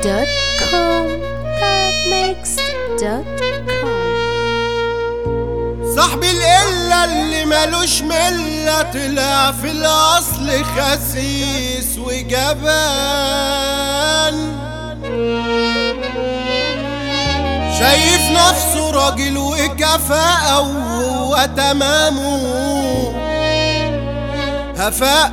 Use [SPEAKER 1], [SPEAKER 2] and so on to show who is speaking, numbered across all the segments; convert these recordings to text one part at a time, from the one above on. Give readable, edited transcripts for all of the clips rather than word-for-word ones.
[SPEAKER 1] arabmix.com
[SPEAKER 2] صاحبي القلة اللي مالوش ملة طلع في الأصل خسيس وجبان، شايف نفسه راجل وكفاءة وهو تمامه هفاء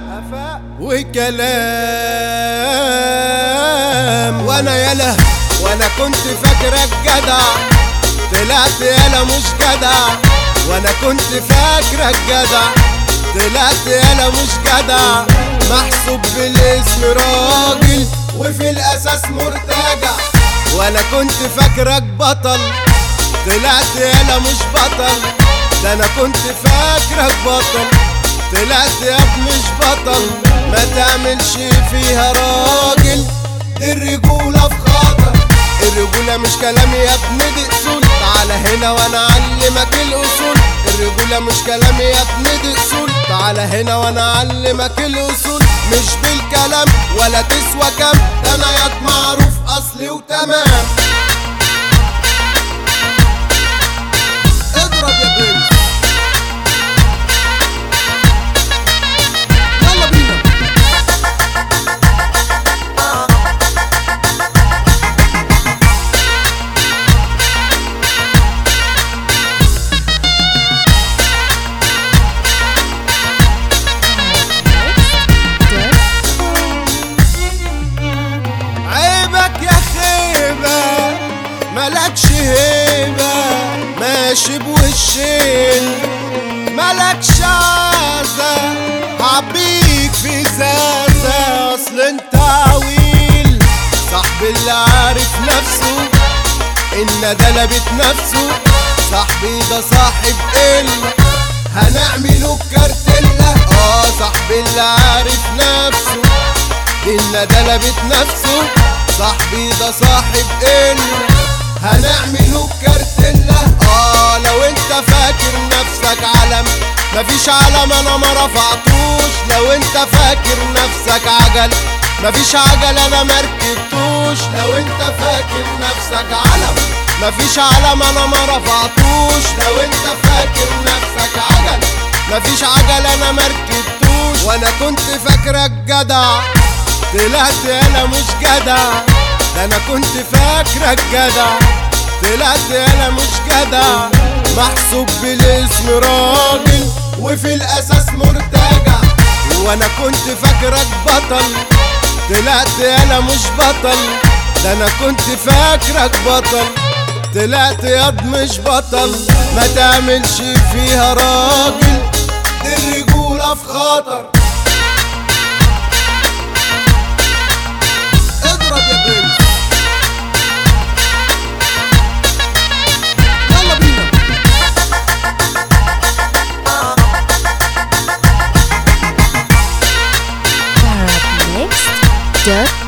[SPEAKER 2] وكلام. وانا كنت فاكرك جدع، طلعت يالا مش جدع. وانا كنت فاكرك جدع، طلعت يالا مش جدع. محسوب بالاسم راجل وفي الاساس مرتجع. وانا كنت فاكرك بطل، طلعت يالا مش بطل. ده انا كنت فاكرك بطل، طلعت ياب مش بطل. ما تعملش فيها راجل، الرجولة في خطر. الرجولة مش كلام يا ابني دي اصول، تعالى هنا وانا اعلمك الاصول. الرجولة مش كلام يا ابني دي اصول، تعالى هنا وانا اعلمك الاصول. مش بالكلام ولا تسوى كام، ده انا ياض معروف اصلي وتمام. اضرب يا برنس، يلا بينا. ملكش هيبة ماشي بوشين، ملكش عازة هعبيك في زازة. اصل انت عويل صاحبي اللي عارف نفسه، الندالة بتنافسه. صاحبي ده صاحب قلة هنعمله بكارتيلا. صاحبي اللي عارف نفسه، الندالة بتنافسه. صاحبي ده صاحب قلة هنعمله بكارتيلا. لو انت فاكر نفسك علم، مفيش علم انا ما رفعتوش. لو انت فاكر نفسك عجل، مفيش عجل انا مركبتوش. لو انت فاكر نفسك علم، مفيش علم انا ما رفعتوش. لو انت فاكر نفسك عجل، مفيش عجل انا مركبتوش. وانا كنت فاكرك جدع، طلعت انا مش جدع. ده انا كنت فاكرك جدع، طلعت انا مش جدع. محسوب بالاسم راجل وفي الاساس مرتجع. وانا كنت فاكرك بطل، طلعت انا مش بطل. ده انا كنت فاكرك بطل، طلعت ياض مش بطل. ما تعملش فيها راجل، دي الرجولة في خطر. اضرب يا برنس، يلا بينا.
[SPEAKER 1] arabmix.com